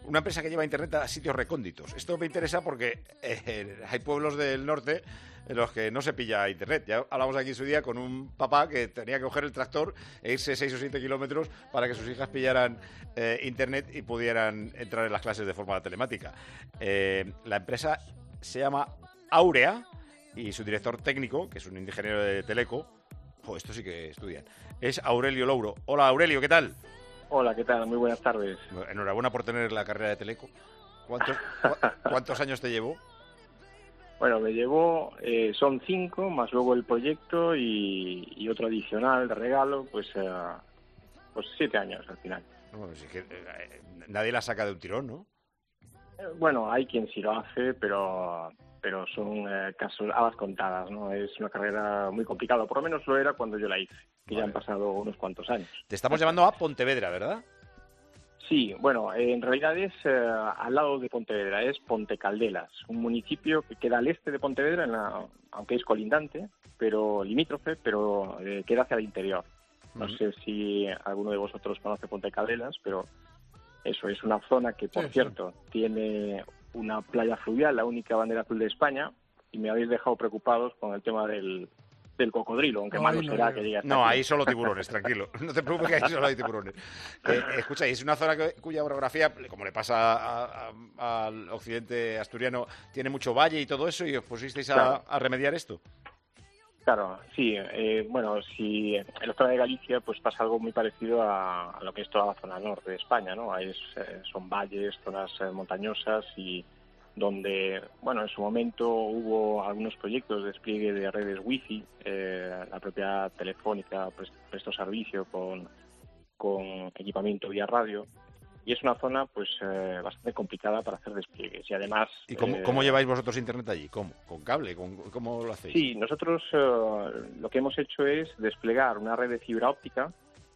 una empresa que lleva Internet a sitios recónditos. Esto me interesa porque hay pueblos del norte en los que no se pilla Internet. Ya hablamos aquí en su día con un papá que tenía que coger el tractor e irse 6 o 7 kilómetros para que sus hijas pillaran Internet y pudieran entrar en las clases de forma telemática. La empresa se llama Aurea y su director técnico, que es un ingeniero de Teleco, esto sí que estudian, es Aurelio Louro. Hola, Aurelio, ¿qué tal? Hola, ¿qué tal? Muy buenas tardes. Enhorabuena por tener la carrera de Teleco. ¿Cuántos años te llevó? Bueno, me llevó, son 5, más luego el proyecto y otro adicional de regalo, pues 7 años al final. Bueno, sí que, nadie la saca de un tirón, ¿no? Bueno, hay quien sí lo hace, pero son casos habas contadas, ¿no? Es una carrera muy complicada, por lo menos lo era cuando yo la hice, que ya han pasado unos cuantos años. Te estamos llevando a Pontevedra, ¿verdad? Sí, bueno, en realidad es al lado de Pontevedra, es Pontecaldelas, un municipio que queda al este de Pontevedra, aunque es colindante, pero limítrofe, pero queda hacia el interior. No sé si alguno de vosotros conoce Pontecaldelas, pero eso es una zona que, por cierto, tiene una playa fluvial, la única bandera azul de España, y me habéis dejado preocupados con el tema del cocodrilo, aunque malo será que llegue hasta No, aquí. hay solo tiburones, tranquilo. No te preocupes que ahí solo hay tiburones. Escucha, y es una zona cuya orografía, como le pasa al occidente asturiano, tiene mucho valle y todo eso, y os pusisteis a remediar esto. Claro, sí. Bueno, si en la zona de Galicia pues pasa algo muy parecido a lo que es toda la zona norte de España, ¿no? Son valles, zonas montañosas y donde, bueno, en su momento hubo algunos proyectos de despliegue de redes wifi, la propia Telefónica prestó servicio con equipamiento vía radio, y es una zona pues bastante complicada para hacer despliegues. Y además... ¿Y cómo lleváis vosotros internet allí? ¿Cómo? ¿Con cable? ¿Cómo lo hacéis? Sí, nosotros lo que hemos hecho es desplegar una red de fibra óptica,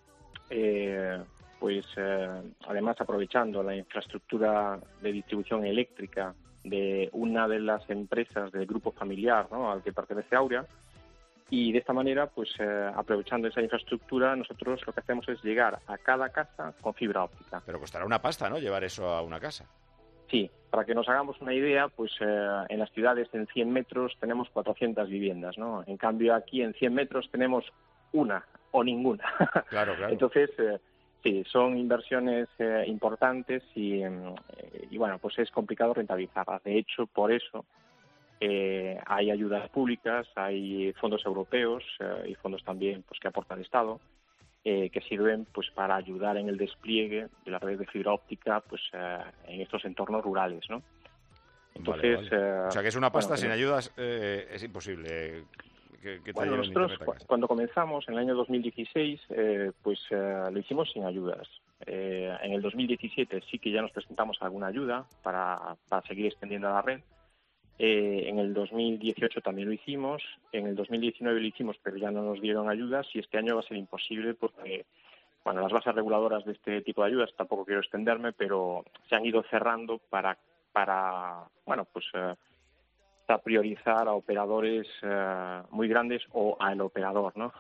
además aprovechando la infraestructura de distribución eléctrica de una de las empresas del grupo familiar, ¿no?, al que pertenece Aurea, y de esta manera, pues aprovechando esa infraestructura, nosotros lo que hacemos es llegar a cada casa con fibra óptica. Pero costará una pasta, ¿no?, llevar eso a una casa. Sí, para que nos hagamos una idea, pues en las ciudades en 100 metros tenemos 400 viviendas, ¿no? En cambio aquí en 100 metros tenemos una o ninguna. Claro. Entonces, sí, son inversiones importantes y bueno, pues es complicado rentabilizarlas. De hecho, por eso hay ayudas públicas, hay fondos europeos y fondos también pues que aporta el Estado, que sirven pues para ayudar en el despliegue de la red de fibra óptica pues en estos entornos rurales, ¿no? Entonces, vale. O sea, que es una pasta, sin ayudas es imposible que te bueno, lleven nosotros internet a casa. cuando comenzamos en el año 2016 lo hicimos sin ayudas. En el 2017 sí que ya nos presentamos alguna ayuda para seguir extendiendo la red. En el 2018 también lo hicimos, en el 2019 lo hicimos, pero ya no nos dieron ayudas, y este año va a ser imposible porque, bueno, las bases reguladoras de este tipo de ayudas, tampoco quiero extenderme, pero se han ido cerrando para bueno, pues para priorizar a operadores muy grandes o al operador, ¿no?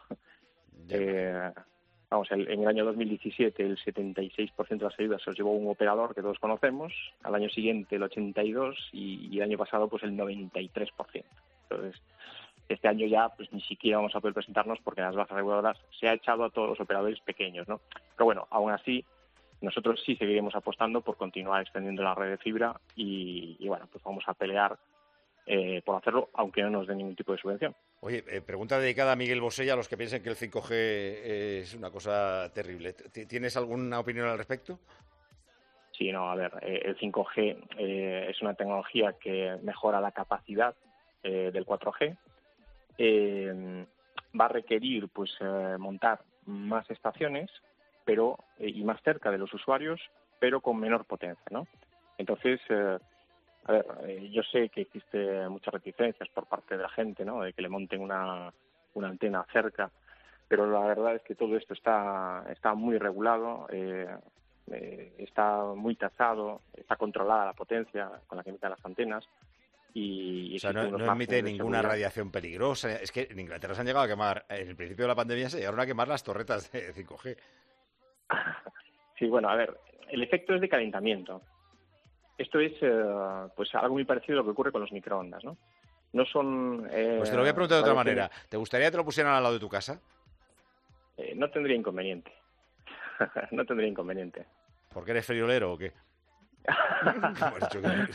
En el año 2017 el 76% de las ayudas se los llevó un operador que todos conocemos, al año siguiente el 82% y el año pasado pues el 93%. Entonces, este año ya pues ni siquiera vamos a poder presentarnos porque las bases reguladoras se ha echado a todos los operadores pequeños, ¿no? Pero bueno, aún así, nosotros sí seguiremos apostando por continuar extendiendo la red de fibra y bueno, pues vamos a pelear por hacerlo, aunque no nos den ningún tipo de subvención. Oye, pregunta dedicada a Miguel Bosella, a los que piensen que el 5G es una cosa terrible. ¿Tienes alguna opinión al respecto? Sí, no, a ver, el 5G es una tecnología que mejora la capacidad del 4G. Va a requerir pues montar más estaciones pero y más cerca de los usuarios, pero con menor potencia, ¿no? Entonces, a ver, yo sé que existe muchas reticencias por parte de la gente, ¿no?, de que le monten una antena cerca, pero la verdad es que todo esto está muy regulado, está muy tasado, está controlada la potencia con la que emiten las antenas. Y o sea, no emite ninguna radiación peligrosa. Es que en Inglaterra se han llegado a quemar, en el principio de la pandemia se llegaron a quemar las torretas de 5G. Sí, bueno, a ver, el efecto es de calentamiento. Esto es pues algo muy parecido a lo que ocurre con los microondas, ¿no? No son... Pues te lo voy a preguntar de otra manera. ¿Te gustaría que te lo pusieran al lado de tu casa? No tendría inconveniente. No tendría inconveniente. ¿Porque eres friolero o qué? ¿Cómo has dicho que eres?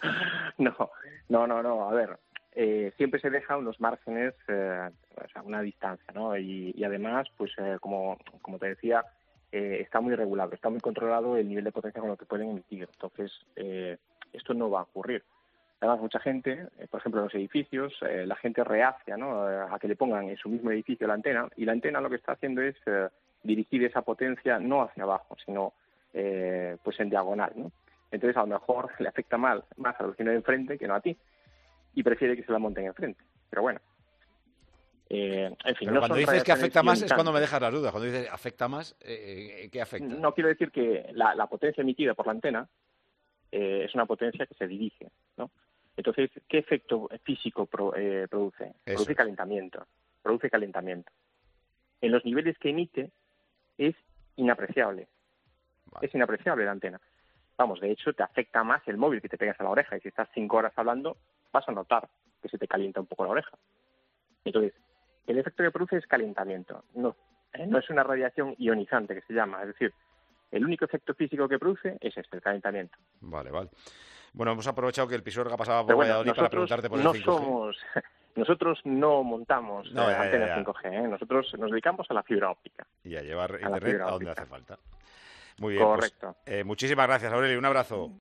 No. A ver, siempre se deja unos márgenes, o sea, una distancia, ¿no? Y además, pues como te decía, está muy regulado, está muy controlado el nivel de potencia con lo que pueden emitir. Entonces, esto no va a ocurrir. Además, mucha gente, por ejemplo, en los edificios, la gente reacia, ¿no?, a que le pongan en su mismo edificio la antena, y la antena lo que está haciendo es dirigir esa potencia no hacia abajo, sino pues en diagonal, ¿no? Entonces, a lo mejor le afecta más al vecino de enfrente que no a ti, y prefiere que se la monten enfrente. Pero bueno, en fin. Pero no cuando son dices que afecta más es cuando me ionizantes. dejas las dudas. Cuando dices afecta más, ¿qué afecta? No quiero decir que la potencia emitida por la antena es una potencia que se dirige, ¿no? Entonces, ¿qué efecto físico produce? Eso Produce es. calentamiento. Produce calentamiento. En los niveles que emite es inapreciable. Vale. Es inapreciable la antena. Vamos, de hecho, te afecta más el móvil que te pegas a la oreja. Y si estás 5 horas hablando, vas a notar que se te calienta un poco la oreja. Entonces, el efecto que produce es calentamiento. No es una radiación ionizante que se llama. Es decir, el único efecto físico que produce es el calentamiento. Vale. Bueno, hemos aprovechado que el Pisuerga pasaba por Pero bueno, Valladolid para nosotros preguntarte por el no 5G. nosotros no montamos No, antenas ya. 5G, ¿eh? Nosotros nos dedicamos a la fibra óptica. Y a llevar A la internet fibra a donde óptica. hace falta. Muy bien, Correcto. pues muchísimas gracias, Aurelio. Un abrazo.